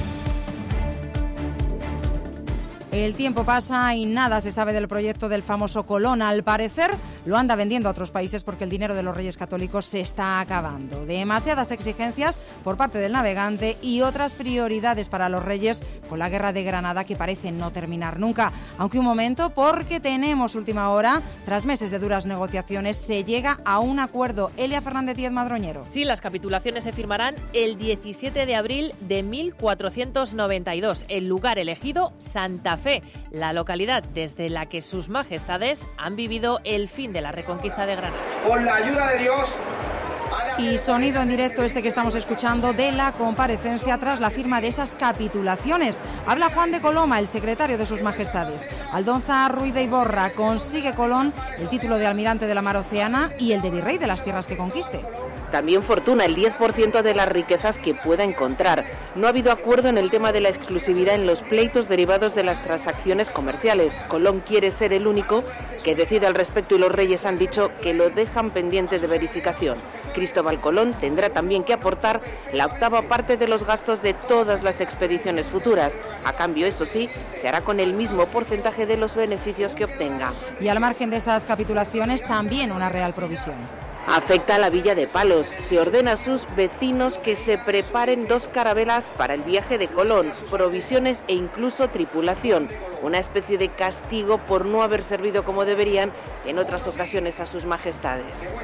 El tiempo pasa y nada se sabe del proyecto del famoso Colón. Al parecer lo anda vendiendo a otros países porque el dinero de los Reyes Católicos se está acabando. Demasiadas exigencias por parte del navegante y otras prioridades para los Reyes con la guerra de Granada que parece no terminar nunca. Aunque un momento, porque tenemos última hora. Tras meses de duras negociaciones se llega a un acuerdo. Elia Fernández Díez Madroñero. Sí, las capitulaciones se firmarán el diecisiete de abril de mil cuatrocientos noventa y dos. El lugar elegido, Santa Fe, la localidad desde la que sus majestades han vivido el fin de la reconquista de Granada. Con la ayuda de Dios. Y sonido en directo este que estamos escuchando de la comparecencia tras la firma de esas capitulaciones. Habla Juan de Coloma, el secretario de sus majestades. Aldonza Ruiz de Iborra, consigue Colón el título de almirante de la mar Oceana y el de virrey de las tierras que conquiste. También fortuna el diez por ciento de las riquezas que pueda encontrar. No ha habido acuerdo en el tema de la exclusividad en los pleitos derivados de las transacciones comerciales. Colón quiere ser el único que decide al respecto y los reyes han dicho que lo dejan pendiente de verificación. Cristóbal Colón tendrá también que aportar la octava parte de los gastos de todas las expediciones futuras. A cambio, eso sí, se hará con el mismo porcentaje de los beneficios que obtenga. Y al margen de esas capitulaciones, también una real provisión. Afecta a la Villa de Palos. Se ordena a sus vecinos que se preparen dos carabelas para el viaje de Colón, provisiones e incluso tripulación. Una especie de castigo por no haber servido como deberían en otras ocasiones a sus majestades.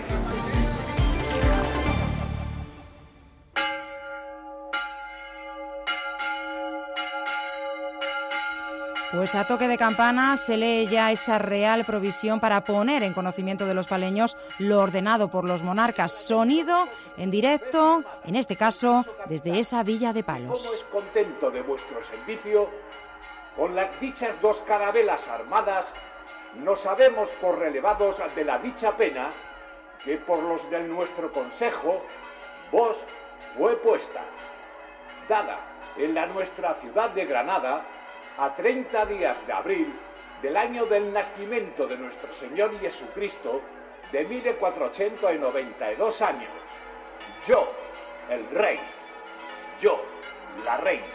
Pues a toque de campana se lee ya esa real provisión para poner en conocimiento de los paleños lo ordenado por los monarcas. Sonido en directo, en este caso, desde esa Villa de Palos. Como es contento de vuestro servicio, con las dichas dos carabelas armadas, nos sabemos por relevados de la dicha pena que por los de nuestro consejo vos fue puesta, dada en la nuestra ciudad de Granada, a treinta días de abril del año del nacimiento de nuestro Señor Jesucristo de mil cuatrocientos noventa y dos años. Yo, el rey, yo, la reina.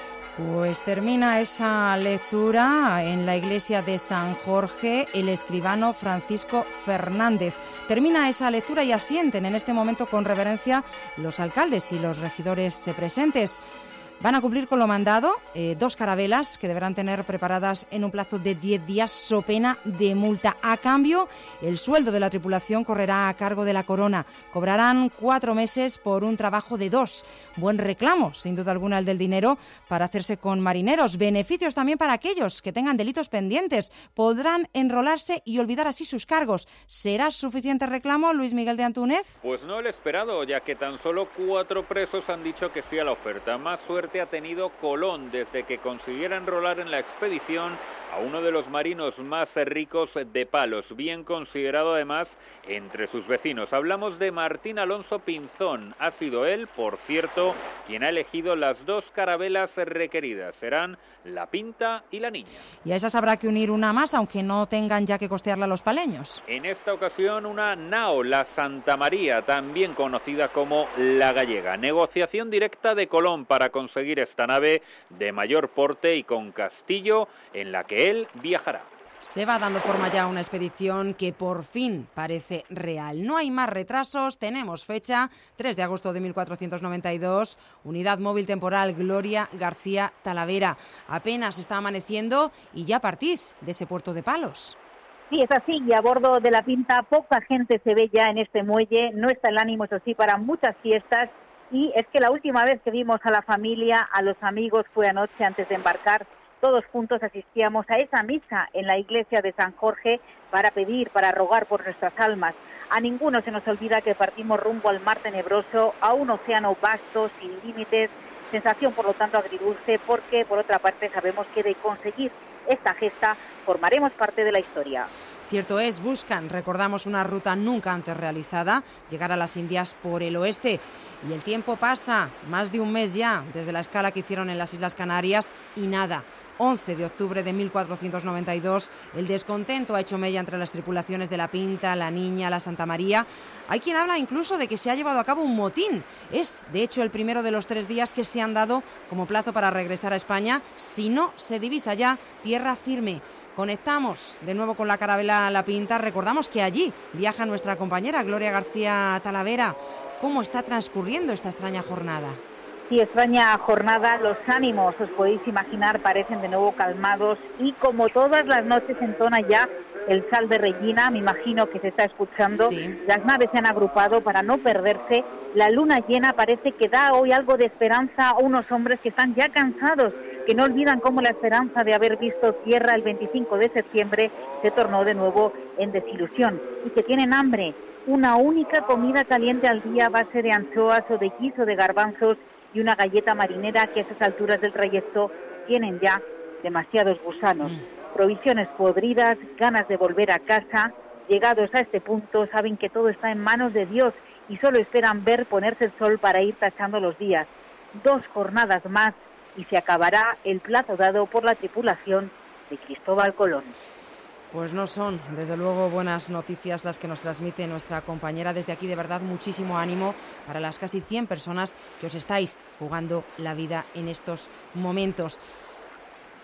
Pues termina esa lectura en la iglesia de San Jorge el escribano Francisco Fernández. Termina esa lectura y asienten en este momento con reverencia los alcaldes y los regidores presentes. Van a cumplir con lo mandado, eh, dos carabelas que deberán tener preparadas en un plazo de diez días, so pena de multa. A cambio, el sueldo de la tripulación correrá a cargo de la corona. Cobrarán cuatro meses por un trabajo de dos. Buen reclamo, sin duda alguna, el del dinero para hacerse con marineros. Beneficios también para aquellos que tengan delitos pendientes. Podrán enrolarse y olvidar así sus cargos. ¿Será suficiente reclamo, Luis Miguel de Antúnez? Pues no el esperado, ya que tan solo cuatro presos han dicho que sí a la oferta. Más suerte ha tenido Colón desde que consiguiera enrolar en la expedición a uno de los marinos más ricos de Palos, bien considerado además entre sus vecinos. Hablamos de Martín Alonso Pinzón. Ha sido él, por cierto, quien ha elegido las dos carabelas requeridas. Serán la Pinta y la Niña. Y a esas habrá que unir una más, aunque no tengan ya que costearla los paleños. En esta ocasión una nao, la Santa María, también conocida como la Gallega. Negociación directa de Colón para conseguir esta nave de mayor porte y con castillo en la que él viajará. Se va dando forma ya a una expedición que por fin parece real. No hay más retrasos, tenemos fecha, tres de agosto de mil cuatrocientos noventa y dos, unidad móvil temporal Gloria García Talavera. Apenas está amaneciendo y ya partís de ese puerto de Palos. Sí, es así, y a bordo de la Pinta poca gente se ve ya en este muelle, no está el ánimo, eso sí, para muchas fiestas, y es que la última vez que vimos a la familia, a los amigos, fue anoche antes de embarcar. Todos juntos asistíamos a esa misa en la iglesia de San Jorge para pedir, para rogar por nuestras almas. A ninguno se nos olvida que partimos rumbo al mar tenebroso, a un océano vasto, sin límites, sensación por lo tanto agridulce, porque por otra parte sabemos que de conseguir esta gesta formaremos parte de la historia. Cierto es, buscan, recordamos, una ruta nunca antes realizada, llegar a las Indias por el oeste. Y el tiempo pasa, más de un mes ya, desde la escala que hicieron en las Islas Canarias, y nada. once de octubre de mil cuatrocientos noventa y dos, el descontento ha hecho mella entre las tripulaciones de la Pinta, la Niña, la Santa María. Hay quien habla incluso de que se ha llevado a cabo un motín. Es, de hecho, el primero de los tres días que se han dado como plazo para regresar a España, si no se divisa ya tierra firme. Conectamos de nuevo con la carabela La Pinta. Recordamos que allí viaja nuestra compañera Gloria García Talavera. ¿Cómo está transcurriendo esta extraña jornada? Sí, extraña jornada, los ánimos, os podéis imaginar, parecen de nuevo calmados y como todas las noches entona ya el sal de Regina, me imagino que se está escuchando, sí. Las naves se han agrupado para no perderse, la luna llena parece que da hoy algo de esperanza a unos hombres que están ya cansados, que no olvidan cómo la esperanza de haber visto tierra el veinticinco de septiembre se tornó de nuevo en desilusión y que tienen hambre, una única comida caliente al día a base de anchoas o de guiso de garbanzos y una galleta marinera que a esas alturas del trayecto tienen ya demasiados gusanos. Provisiones podridas, ganas de volver a casa. Llegados a este punto saben que todo está en manos de Dios y solo esperan ver ponerse el sol para ir tachando los días. Dos jornadas más y se acabará el plazo dado por la tripulación de Cristóbal Colón. Pues no son, desde luego, buenas noticias las que nos transmite nuestra compañera. Desde aquí, de verdad, muchísimo ánimo para las casi cien personas que os estáis jugando la vida en estos momentos.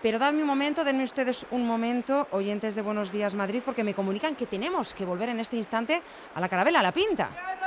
Pero dadme un momento, denme ustedes un momento, oyentes de Buenos Días Madrid, porque me comunican que tenemos que volver en este instante a la Carabela, a la Pinta.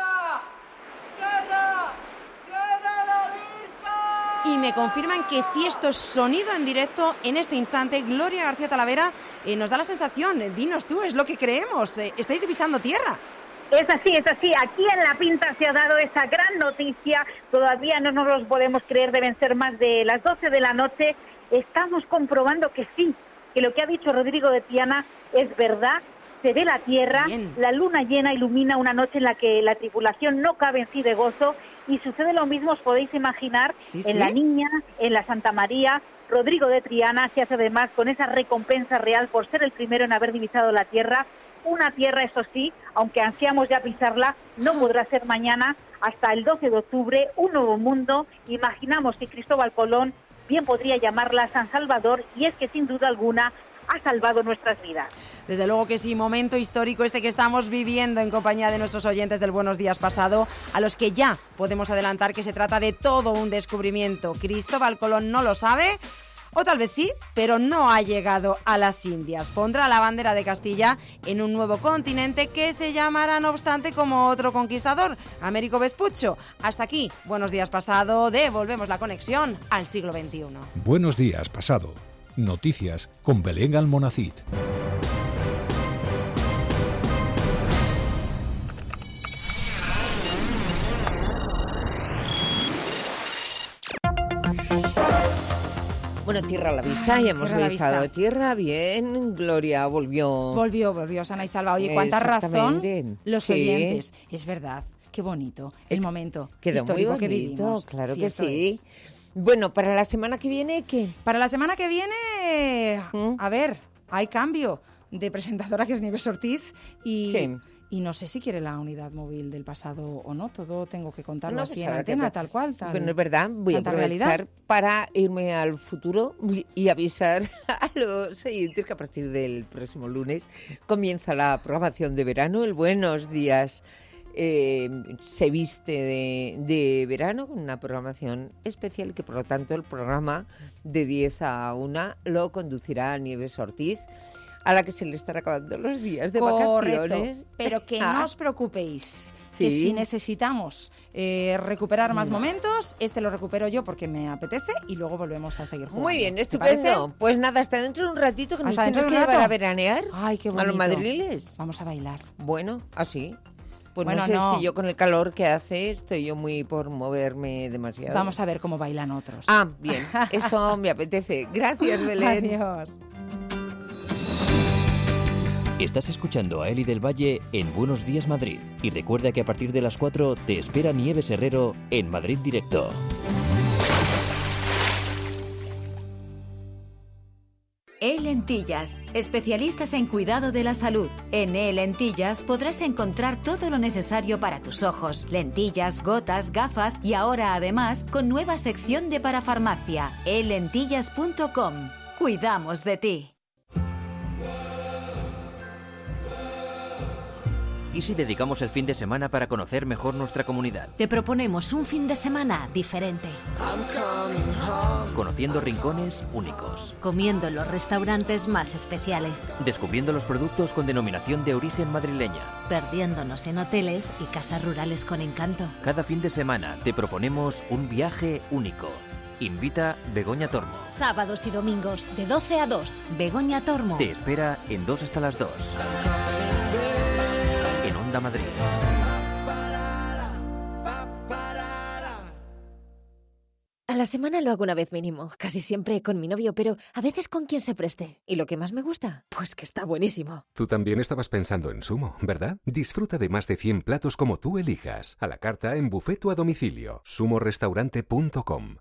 Y me confirman que si esto es sonido en directo, en este instante, Gloria García Talavera eh, nos da la sensación, eh, dinos tú, es lo que creemos, eh, estáis divisando tierra. Es así, es así. Aquí en La Pinta se ha dado esa gran noticia. Todavía no nos lo podemos creer, deben ser más de las doce de la noche. Estamos comprobando que sí, que lo que ha dicho Rodrigo de Triana es verdad. Se ve la Tierra, Bien. La luna llena ilumina una noche en la que la tripulación no cabe en sí de gozo, y sucede lo mismo, os podéis imaginar, sí, en sí. la Niña, en la Santa María. Rodrigo de Triana se hace además con esa recompensa real por ser el primero en haber divisado la Tierra. Una Tierra, eso sí, aunque ansiamos ya pisarla, no podrá ser mañana, hasta el doce de octubre, un nuevo mundo. Imaginamos que Cristóbal Colón bien podría llamarla San Salvador, y es que sin duda alguna ha salvado nuestras vidas. Desde luego que sí, momento histórico este que estamos viviendo en compañía de nuestros oyentes del Buenos Días pasado, a los que ya podemos adelantar que se trata de todo un descubrimiento. Cristóbal Colón no lo sabe, o tal vez sí, pero no ha llegado a las Indias. Pondrá la bandera de Castilla en un nuevo continente que se llamará, no obstante, como otro conquistador, Américo Vespuccio. Hasta aquí, Buenos Días pasado, devolvemos la conexión al siglo veintiuno. Buenos Días pasado. Noticias con Belén Almonacid. Bueno, tierra a la vista, ya hemos Tierra estado tierra, bien, Gloria volvió. Volvió, volvió, sana y salva. Oye, cuánta razón los sí. oyentes. Es verdad, qué bonito el momento Quedó histórico muy bonito, que vivimos. Claro Cierto que sí. Es. Bueno, para la semana que viene, ¿qué? Para la semana que viene, ¿Mm? a ver, hay cambio de presentadora, que es Nieves Ortiz, y... Sí. Y no sé si quiere la unidad móvil del pasado o no, todo tengo que contarlo no, así pues en antena, tal cual. Tal, bueno, es verdad, voy a aprovechar realidad. para irme al futuro y avisar a los oyentes que a partir del próximo lunes comienza la programación de verano, el Buenos Días. Eh, se viste de, de verano con una programación especial que, por lo tanto, el programa de diez a una lo conducirá Nieves Ortiz, a la que se le están acabando los días de Correcto, vacaciones. Pero que no os preocupéis, sí. que si necesitamos eh, recuperar más momentos, este lo recupero yo porque me apetece y luego volvemos a seguir jugando. Muy bien, estupendo. Pues nada, hasta dentro de un ratito que nos tenemos que llevar a veranear. Ay, qué bonito. A los madriles. Vamos a bailar. Bueno, así. Pues bueno, no sé no. si yo con el calor que hace estoy yo muy por moverme demasiado. Vamos a ver cómo bailan otros. Ah, bien, eso me apetece. Gracias, Belén. Adiós. Estás escuchando a Eli del Valle en Buenos Días Madrid. Y recuerda que a partir de las cuatro te espera Nieves Herrero en Madrid Directo. E-Lentillas, especialistas en cuidado de la salud. En E-Lentillas podrás encontrar todo lo necesario para tus ojos, lentillas, gotas, gafas y ahora además con nueva sección de parafarmacia. e lentillas punto com. Cuidamos de ti. ¿Y si dedicamos el fin de semana para conocer mejor nuestra comunidad? Te proponemos un fin de semana diferente. Conociendo rincones únicos. Comiendo en los restaurantes más especiales. Descubriendo los productos con denominación de origen madrileña. Perdiéndonos en hoteles y casas rurales con encanto. Cada fin de semana te proponemos un viaje único. Invita Begoña Tormo. Sábados y domingos de doce a dos. Begoña Tormo. Te espera en dos hasta las dos. Madrid. A la semana lo hago una vez mínimo, casi siempre con mi novio, pero a veces con quien se preste. ¿Y lo que más me gusta? Pues que está buenísimo. Tú también estabas pensando en Sumo, ¿verdad? Disfruta de más de cien platos como tú elijas, a la carta, en buffet o a domicilio. sumo restaurante punto com.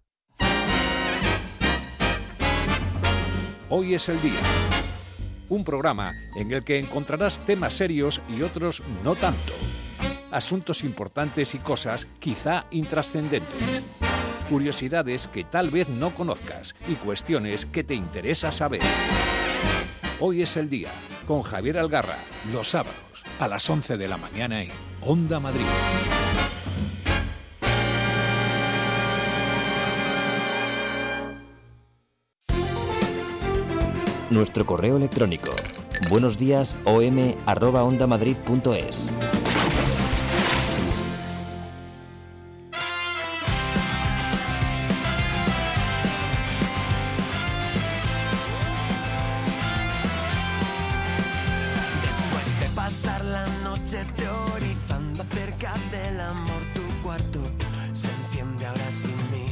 Hoy es el día. Un programa en el que encontrarás temas serios y otros no tanto. Asuntos importantes y cosas quizá intrascendentes. Curiosidades que tal vez no conozcas y cuestiones que te interesa saber. Hoy es el día, con Javier Algarra. Los sábados, a las once de la mañana en Onda Madrid. nuestro correo electrónico buenos días o m arroba onda madrid punto es. Después de pasar la noche teorizando acerca del amor, tu cuarto se enciende ahora sin mí.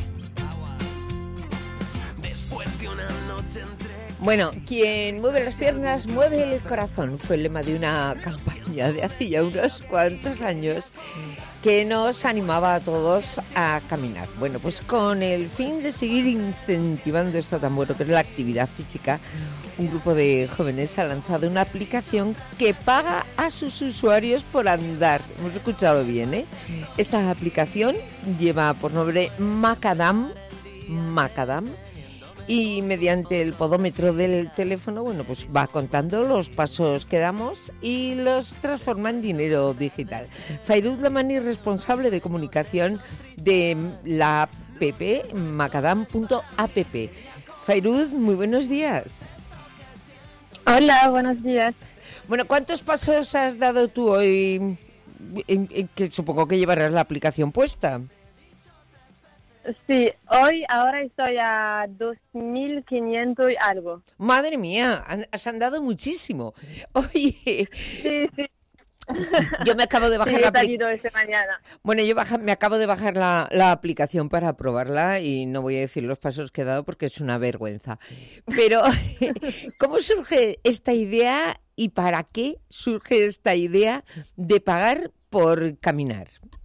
Después de una noche entre... Bueno, quien mueve las piernas mueve el corazón. Fue el lema de una campaña de hace ya unos cuantos años que nos animaba a todos a caminar. Bueno, pues con el fin de seguir incentivando esto tan bueno que es la actividad física, un grupo de jóvenes ha lanzado una aplicación que paga a sus usuarios por andar. Hemos escuchado bien, ¿eh? Esta aplicación lleva por nombre Macadam, Macadam, y mediante el podómetro del teléfono, bueno, pues va contando los pasos que damos y los transforma en dinero digital. Fairuz Lamani, responsable de comunicación de la app macadam punto app. Fairuz, muy buenos días. Hola, buenos días. Bueno, ¿cuántos pasos has dado tú hoy? En, en, que supongo que llevarás la aplicación puesta. Sí, hoy, ahora estoy a dos mil quinientos y algo. Madre mía, has andado muchísimo. Oye, sí, sí. Yo me acabo de bajar sí, la aplicación. mañana. Bueno, yo baja, me acabo de bajar la, la aplicación para probarla y no voy a decir los pasos que he dado porque es una vergüenza. Pero, ¿cómo surge esta idea y para qué surge esta idea de pagar por caminar?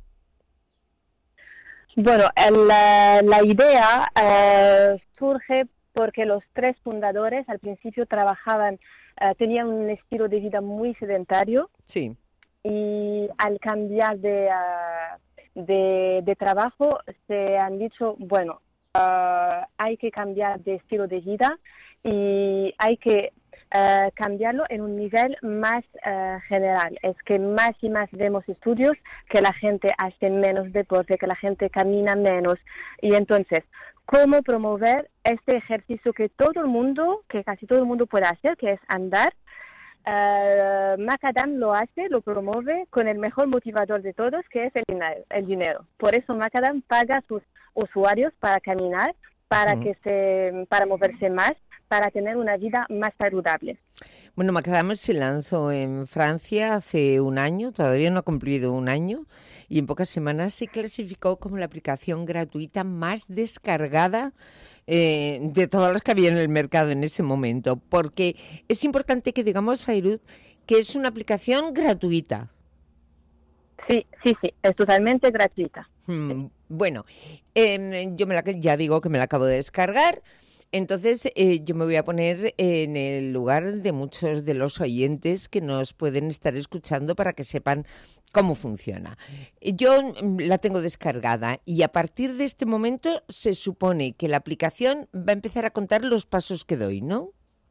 Bueno, el, la, la idea eh, surge porque los tres fundadores al principio trabajaban, eh, tenían un estilo de vida muy sedentario. Sí. Y al cambiar de, uh, de, de trabajo se han dicho, bueno, uh, hay que cambiar de estilo de vida y hay que uh, cambiarlo en un nivel más uh, general. Es que más y más vemos estudios que la gente hace menos deporte, que la gente camina menos. Y entonces, ¿cómo promover este ejercicio que todo el mundo, que casi todo el mundo puede hacer, que es andar? Uh, Macadam lo hace, lo promueve con el mejor motivador de todos, que es el dinero. El dinero. Por eso Macadam paga a sus usuarios para caminar, para uh-huh. que se, para moverse más, para tener una vida más saludable. Bueno, Macadam se lanzó en Francia hace un año, todavía no ha cumplido un año, y en pocas semanas se clasificó como la aplicación gratuita más descargada eh, de todas las que había en el mercado en ese momento, porque es importante que digamos, Fairuz, que es una aplicación gratuita. Sí, sí, sí, es totalmente gratuita. Hmm, bueno, eh, yo me la, ya digo que me la acabo de descargar. Entonces, eh, yo me voy a poner en el lugar de muchos de los oyentes que nos pueden estar escuchando para que sepan cómo funciona. Yo la tengo descargada y a partir de este momento se supone que la aplicación va a empezar a contar los pasos que doy, ¿no?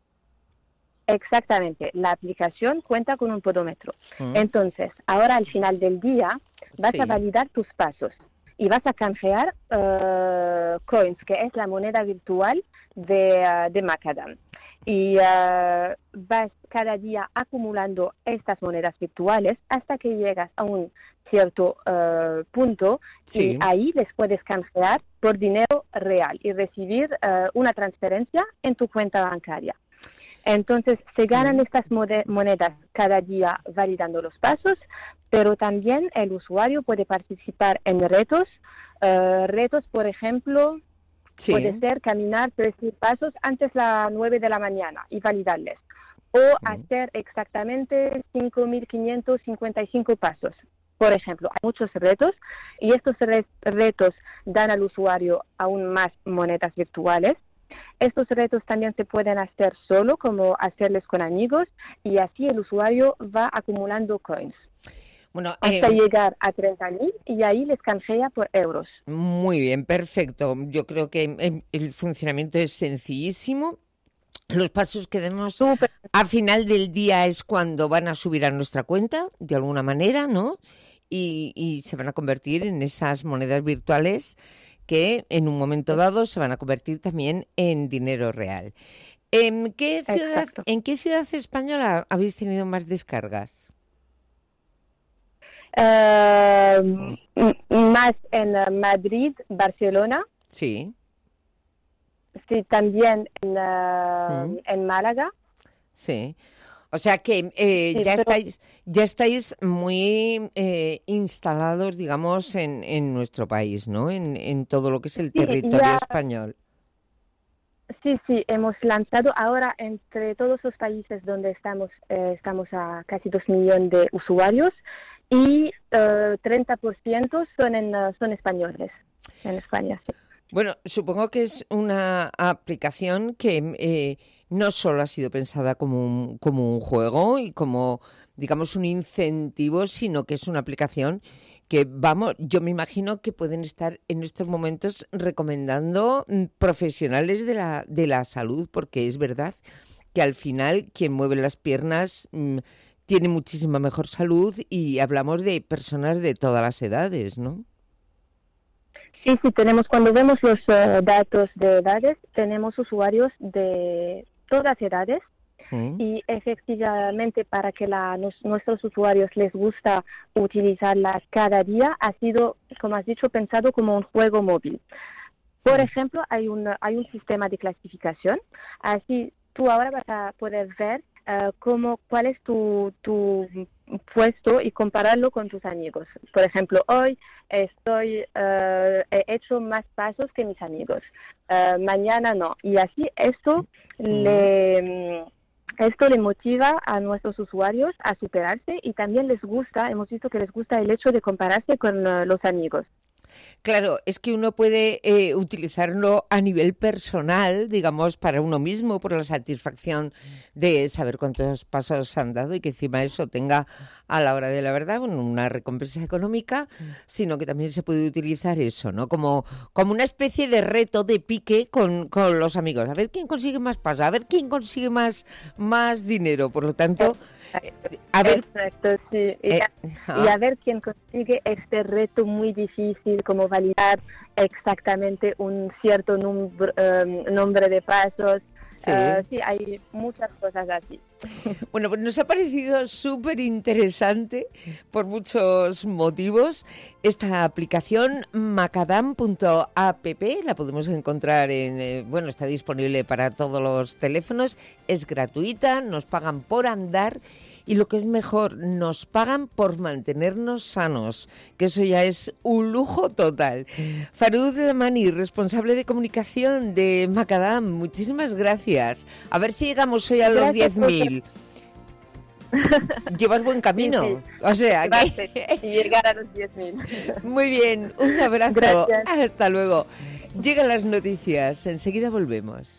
Exactamente. La aplicación cuenta con un podómetro. Mm. Entonces, ahora al final del día vas sí. a validar tus pasos y vas a canjear uh, coins, que es la moneda virtual de, uh, de Macadam. Y uh, vas cada día acumulando estas monedas virtuales hasta que llegas a un cierto uh, punto sí. y ahí les puedes canjear por dinero real y recibir uh, una transferencia en tu cuenta bancaria. Entonces, se ganan estas monedas cada día validando los pasos, pero también el usuario puede participar en retos. Uh, retos, por ejemplo, sí. puede ser caminar tres mil pasos antes de las nueve de la mañana y validarles. O uh-huh. hacer exactamente cinco mil quinientos cincuenta y cinco pasos. Por ejemplo, hay muchos retos y estos re- retos dan al usuario aún más monedas virtuales. Estos retos también se pueden hacer solo, como hacerles con amigos, y así el usuario va acumulando coins. Bueno, hasta eh, llegar a treinta mil y ahí les canjea por euros. Muy bien, perfecto. Yo creo que el funcionamiento es sencillísimo. Los pasos que demos Super. a final del día es cuando van a subir a nuestra cuenta, de alguna manera, ¿no? Y, y se van a convertir en esas monedas virtuales que en un momento dado se van a convertir también en dinero real. ¿En qué ciudad, Exacto. ¿en qué ciudad española habéis tenido más descargas? Eh, m- más en eh, Madrid, Barcelona, Sí. sí, también en, eh, Mm. en Málaga. Sí. O sea que eh, Sí, ya pero- estáis ya estáis muy eh, instalados, digamos, en, en nuestro país, ¿no? En, en todo lo que es el Sí, territorio ya- español. Sí, sí, hemos lanzado ahora entre todos los países donde estamos, eh, estamos a casi dos millones de usuarios y eh, treinta por ciento son, en, eh, son españoles en España, sí. Bueno, supongo que es una aplicación que eh, no solo ha sido pensada como un, como un juego y como, digamos, un incentivo, sino que es una aplicación que, vamos, yo me imagino que pueden estar en estos momentos recomendando mm, profesionales de la, de la salud, porque es verdad que al final quien mueve las piernas mm, tiene muchísima mejor salud y hablamos de personas de todas las edades, ¿no? Sí, sí, tenemos, cuando vemos los eh, datos de edades, tenemos usuarios de todas edades Mm. y efectivamente para que la, nos- nuestros usuarios les gusta utilizarla cada día, ha sido, como has dicho, pensado como un juego móvil. Por ejemplo, hay un, hay un sistema de clasificación, así tú ahora vas a poder ver eh, cómo, cuál es tu, tu puesto y compararlo con tus amigos. Por ejemplo, hoy estoy eh, he hecho más pasos que mis amigos, eh, mañana no. Y así esto le, esto le motiva a nuestros usuarios a superarse y también les gusta, hemos visto que les gusta el hecho de compararse con eh, los amigos. Claro, es que uno puede eh, utilizarlo a nivel personal, digamos, para uno mismo, por la satisfacción de saber cuántos pasos han dado y que encima eso tenga a la hora de la verdad bueno, una recompensa económica, sino que también se puede utilizar eso, ¿no? Como, como una especie de reto, de pique con, con los amigos. A ver quién consigue más pasos, a ver quién consigue más, más dinero. Por lo tanto, eh, a ver... Exacto, sí. Y, Eh, a, y a ver quién consigue este reto muy difícil, como validar exactamente un cierto número, eh, nombre de pasos. Sí. Eh, sí, hay muchas cosas así. Bueno, pues nos ha parecido súper interesante por muchos motivos esta aplicación macadam punto app, la podemos encontrar en, eh, bueno, está disponible para todos los teléfonos, es gratuita, nos pagan por andar y lo que es mejor, nos pagan por mantenernos sanos, que eso ya es un lujo total. Farud Damani, responsable de comunicación de Macadam, muchísimas gracias. A ver si llegamos hoy a los Gracias diez por- mil. Llevas buen camino. Sí, sí. O sea, Va a que... ser, y llegar a los diez mil. Muy bien, un abrazo. Gracias. Hasta luego. Llegan las noticias, enseguida volvemos.